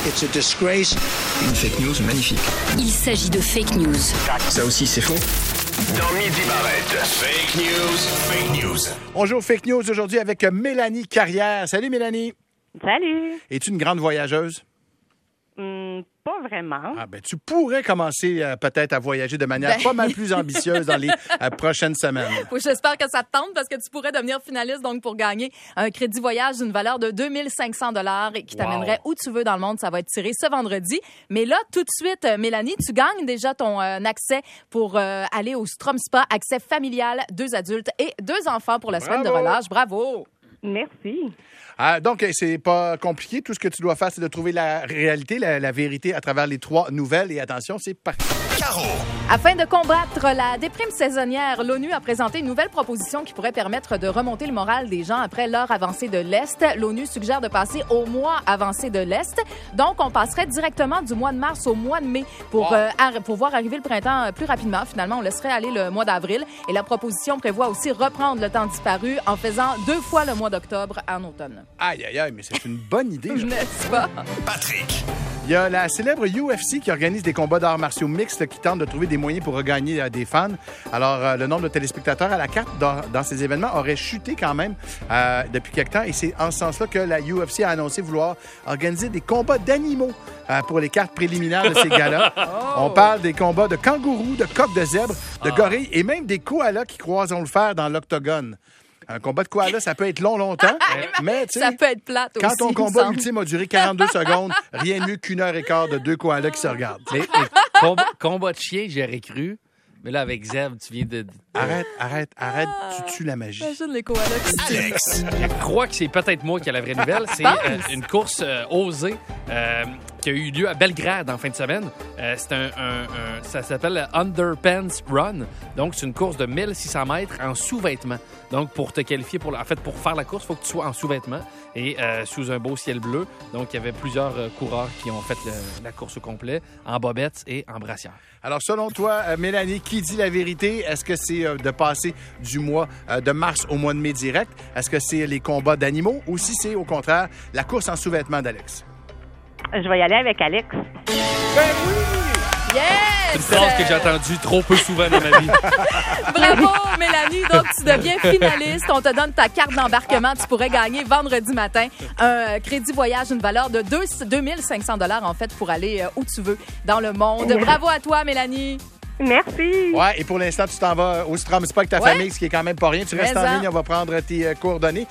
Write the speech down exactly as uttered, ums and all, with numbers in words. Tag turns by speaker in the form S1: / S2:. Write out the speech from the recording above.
S1: It's a disgrace.
S2: Une fake news magnifique.
S3: Il s'agit de fake news.
S2: Ça aussi, c'est faux.
S4: Dans Midi Barrette, fake news, fake news.
S5: On joue aux fake news aujourd'hui avec Mélanie Carrière. Salut Mélanie.
S6: Salut.
S5: Es-tu une grande voyageuse?
S6: Hum, pas vraiment.
S5: Ah ben, tu pourrais commencer euh, peut-être à voyager de manière
S7: Ben...
S5: pas mal plus ambitieuse dans les euh, prochaines semaines.
S7: Oui, j'espère que ça te tente parce que tu pourrais devenir finaliste donc pour gagner un crédit voyage d'une valeur de deux mille cinq cents dollars et qui
S5: Wow.
S7: t'amènerait où tu veux dans le monde. Ça va être tiré ce vendredi. Mais là, tout de suite, euh, Mélanie, tu gagnes déjà ton euh, accès pour euh, aller au Strom Spa, accès familial, deux adultes et deux enfants pour la
S5: Bravo.
S7: semaine de relâche. Bravo!
S6: Merci.
S5: Ah, donc, c'est pas compliqué. Tout ce que tu dois faire, c'est de trouver la réalité, la, la vérité à travers les trois nouvelles. Et attention, c'est parti.
S4: Caro.
S7: Afin de combattre la déprime saisonnière, l'ONU a présenté une nouvelle proposition qui pourrait permettre de remonter le moral des gens après l'heure avancée de l'Est. L'ONU suggère de passer au mois avancé de l'Est. Donc, on passerait directement du mois de mars au mois de mai pour,
S5: Wow.
S7: euh, ar- pour voir arriver le printemps euh, plus rapidement. Finalement, on laisserait aller le mois d'avril. Et la proposition prévoit aussi reprendre le temps disparu en faisant deux fois le mois d'octobre en automne.
S5: Aïe, aïe, aïe, mais c'est une bonne idée. je
S7: N'est-ce pas?
S4: Patrick.
S5: Il y a la célèbre U F C qui organise des combats d'arts martiaux mixtes qui tentent de trouver des moyens pour regagner euh, des fans. Alors, euh, le nombre de téléspectateurs à la carte dans, dans ces événements aurait chuté quand même euh, depuis quelque temps. Et c'est en ce sens-là que la U F C a annoncé vouloir organiser des combats d'animaux euh, pour les cartes préliminaires de ces gars-là.
S7: Oh.
S5: On parle des combats de kangourous, de coqs de zèbres, de gorilles et même des koalas qui croiseront le fer dans l'octogone. Un combat de koala, ça peut être long, longtemps, mais tu sais,
S7: Ça peut être plate
S5: quand
S7: aussi,
S5: ton
S7: il me
S5: combat
S7: semble.
S5: ultime a duré quarante-deux secondes, rien de mieux qu'une heure et quart de deux koalas qui se regardent.
S8: Les, les comb- combat de chien, j'aurais cru. Mais là, avec Zeb, tu viens de... de-
S5: Arrête, arrête, arrête, tu tues la magie.
S7: Imagine les koalas qui se
S4: Alex.
S8: Je crois que c'est peut-être moi qui ai la vraie nouvelle. C'est euh, une course euh, osée euh, qui a eu lieu à Belgrade en fin de semaine. Euh, c'est un, un- un- ça s'appelle le Underpants Run. Donc, c'est une course de mille six cents mètres en sous-vêtements. Donc, pour te qualifier, pour, la- en fait, pour faire la course, il faut que tu sois en sous-vêtements et euh, sous un beau ciel bleu. Donc, il y avait plusieurs euh, coureurs qui ont fait le- la course au complet en bobettes et en brassière.
S5: Alors, selon toi, euh, Mélanie, qui dit la vérité? Est-ce que c'est euh, de passer du mois euh, de mars au mois de mai direct? Est-ce que c'est les combats d'animaux? Ou si c'est, au contraire, la course en sous-vêtements d'Alex?
S6: Je vais y aller avec Alex.
S7: Yes!
S8: C'est une phrase que j'ai entendue trop peu souvent dans ma vie.
S7: Bravo, Mélanie. Donc, tu deviens finaliste. On te donne ta carte d'embarquement. Tu pourrais gagner vendredi matin un crédit voyage d'une valeur de deux mille cinq cents dollars en fait, pour aller euh, où tu veux dans le monde. Bravo à toi, Mélanie.
S6: Merci.
S5: Ouais, et pour l'instant, tu t'en vas au Strom Spa avec ta
S7: Ouais.
S5: famille, ce qui est quand même pas rien. Tu restes
S7: Mais
S5: en
S7: en.
S5: ligne, on va prendre tes euh, coordonnées.